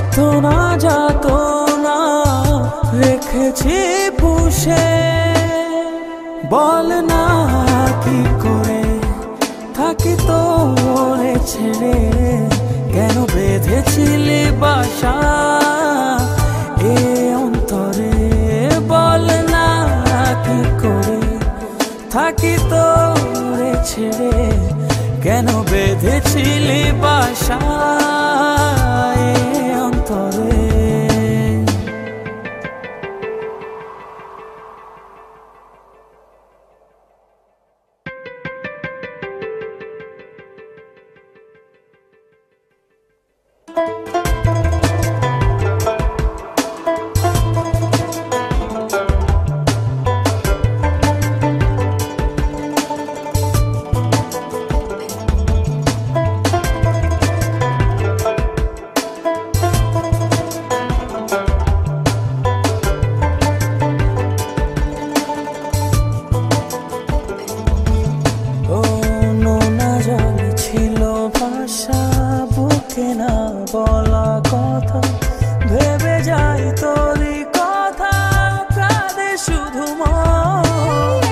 তো না যাত না রেখেছি পুষে, বল না কি করে থাকি তোরে ছেড়ে, কেন বেঁধেছিলি বাসা এ অন্তরে, বল না কি করে থাকি তোরে ছেড়ে, কেন বেঁধেছিলি বাসা এ অন্তরে। বলা কথা ভেবে যাই তোরই কথা, কাঁদে শুধু মন।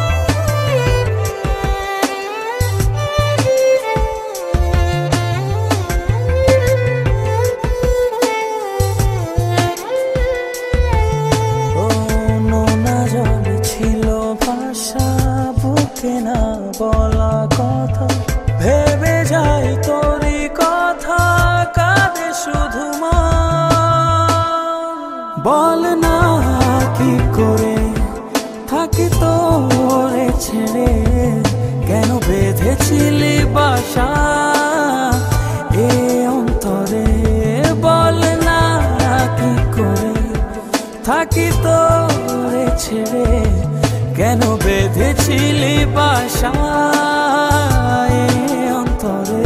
ও নোনা জল ছিল ভাষা বুকে না বলা কথা, ভেবে যাই তোরই কথা, কাঁদে শুধু মন। বল না কি করে থাকি তোরে ছেড়ে, কেন বেঁধেছিলি বাসা এ অন্তরে, বল না কি করে থাকি তোরে ছেড়ে, কেন বেঁধেছিলি বাসা এ অন্তরে।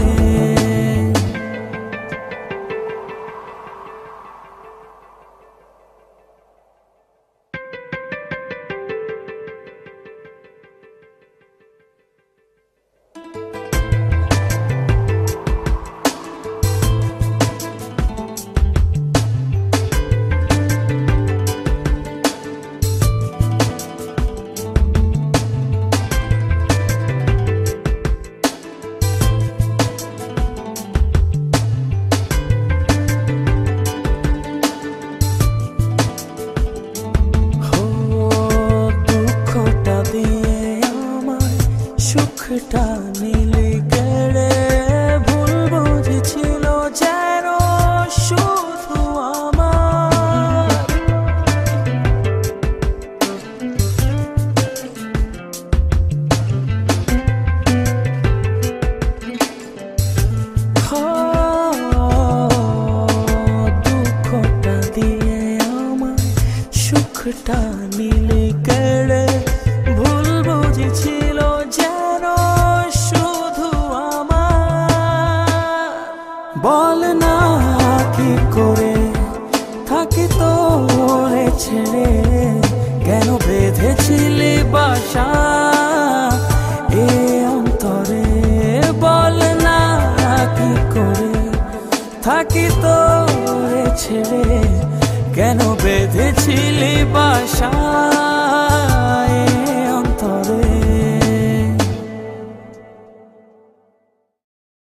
সুখটা নিলি কেড়ে, ভুল বুঝেছিল যেন শুধু আমার। দুঃখটা দিয়ে আমায় সুখটা নিলি কেড়ে, ভুল বুঝেছিল যেন শুধু আমার। বল না কি করে থাকি তোরে ছেড়ে, কেন বেঁধেছিলি বাসা এ অন্তরে, বল না কি করে থাকি তোরে ছেড়ে, কেন বেঁধেছিলি বাসা।